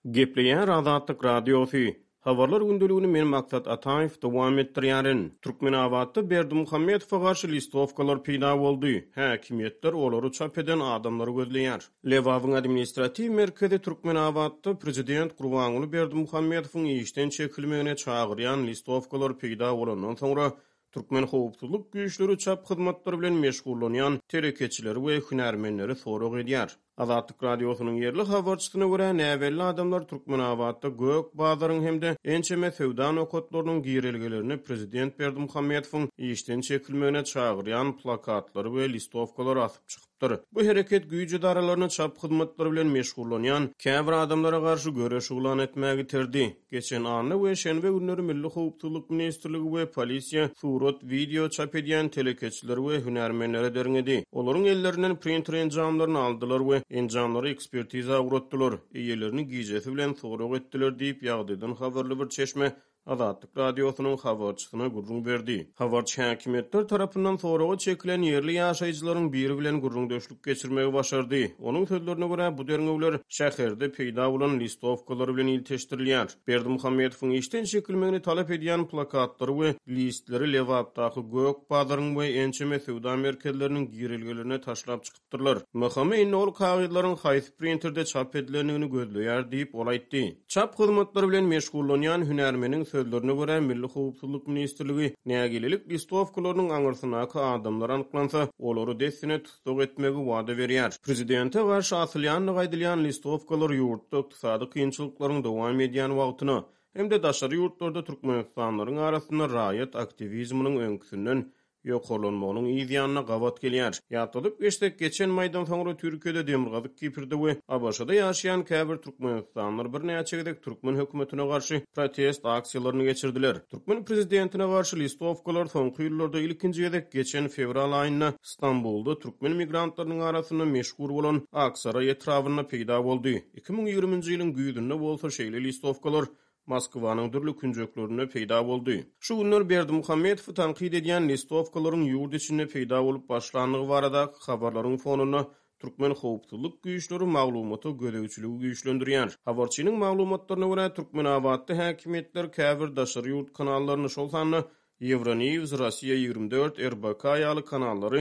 Gepleýän Azatlyk Radiosu. Habarlar gündülügini men maksat Ataýew dowam etdirýärin. Türkmenawatda Berdimuhammedowa garşy listowkalar peýda boldy. Häkimetler olary çap eden adamlary gözleýär. Lewawyň administrativ merkezi Türkmenawatda prezident Gurbanuly Berdimuhammedowyň işden çekilmegine çagyrýan listowkalar peýda bolandan soňra Türkmen howpsuzlyk güýçleri çap hyzmatlary bilen meşgullanýan terekeçileri we hünärmenleri sorag edýär. Azatlyk Radiosynyň yerli habarçysyna görä, näwelli adamlar Türkmenawatda gök bazaryň hemde ençeme sowda nokatlarynyň giýrilgelerini prezident Berdimuhammedowyň işden çekilmegine çagyrýan plakatlary we listowkalar asyp çykypdyr. Bu hereket güýçli daralaryny çap hyzmatlary bilen meşgullanýan käbir adamlara garşy göreş ulan etmäge terdi. Geçen any we şenbe günleri Milli Howpsuzlyk Ministrligi we polisiýa surat, video çap edýän telekeçiler we hünärmenlere derňedi. Olaryň ellerinden printer enjamlaryny aldylar we enjamlary ekspertiza uğratdylar. Eýelerini giýjesi bilen sorag etdiler diýip ýagdaýdan habarly bir çeşme Azatlyk Radiosynyň habarçysyna gurrun berdi. Habarçy häkimetler tarapyndan soraga çekilen yerli ýaşaýjylaryň biri bilen gurrundaşlyk geçirmegi başardy. Onuň sözlerine görä, bu derňewler şäherde peýda bolan listowkalar bilen ilteşdirilýär. Berdimuhammedowyň işden çekilmegini talap edýän plakatlary we listleri lewapdaky gök bazaryň we ençeme sowda merkezleriniň girilgelerine taşlap çykypdyrlar. Mahkama ol kagydlaryň haýsy printerde çap edilenini gözleýär diýip olaýtdy. Çap hyzmatlary bilen meşgullanýan hünärmeniň sözlerine görä, Milli Howpsuzlyk Ministrligi nägililik listowkalarynyň aňyrsynaky adamlar anyklansa, olary desine tutsak etmegi wada berýär. Prezidente garşy asylýan gaýdylýan listowkalar ýurtda ykdysady kynçylyklaryň dowam edýän wagtyna hemde daşary ýurtlarda türkmenistanylaryň arasynda raýat aktivizminiň öňküsünden ýokalanmagynyň ýygyanyna gawat gelýär. Ýatylyp geçen maýdan soňra Türkiýede demirgazyk Kiprde we Abaşada ýaşaýan käbir türkmenistanlylar bir näçe gedek türkmen hökümetine garşy protest aksiýalaryny geçirdiler. Türkmen prezidentine garşy listowkalar soňky ýyllarda ilkinji gedek geçen fevral aýynda Istanbulda türkmen migrantlarynyň arasynda meşhur bolan Aksara etrawyna peýda boldy. 2020-nji ýylyň güýdünde bolsa şeýle listowkalar Moskwanyň dürli künjeklerine peýda boldy. Şu günler Berdimuhammedowy tanqid edýän listowkalaryň ýurt içinde peýda bolup başlandygy barada habarlaryň fonuna Türkmen howpsuzlyk güýçleri maglumaty gödäwçiligi güýçlendirýär. Habarçynyň maglumatlaryna görä, Türkmenawatda häkimetler käbir daşary ýurt kanallaryny şol sanly Euronews, Russia 24, RBK ýaly kanallary,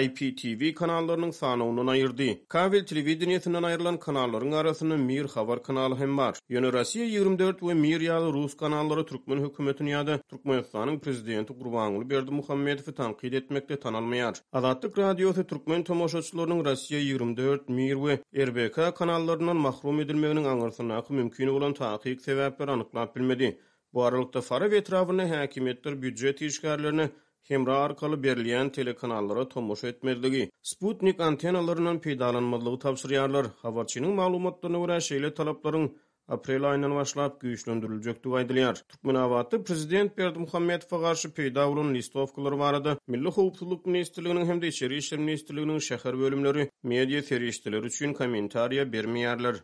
IPTV kanallarynyň sanawyny aýyrdy. Kabel telewizionyňdan aýrylan kanalların arasynda Mir habar kanaly hem bar. Ýöne Russia 24 we Mir ýaly Rus kanallary türkmen hökümetini ýa-da Türkmenistanyň prezidenti Gurbanuly Berdimuhammedowy tanqid etmekde tanalmaýar. Azatlyk Radiosy türkmen tomoşaçylarynyň Russia 24, Mir we RBK kanallaryndan mahrum edilmeginiň aňyrsynaky mümkin bolan taýyk sebäpleri anyklap bilmedi. Bu aralykda Fara etrawyna häkimetler büdjet işgärlerini hemra arkaly berilýän telekanallara tomoşa etmezligi, Sputnik antennalarynyň peýdalanmalygy tapşyrýarlar. Habarçynyň maglumatlaryna görä, şeýle talaplaryň aprel aýyndan başlap güýçlendiriljekdi aýdylýar. Türkmenawatda prezident Berdimuhammedowa garşy peýda bolan listowkalar barada Milli Howpsuzlyk Ministrliginiň hem-de Içeri işler Ministrliginiň şäher bölümleri media serişdileri üçin kommentariýa bermeýärler.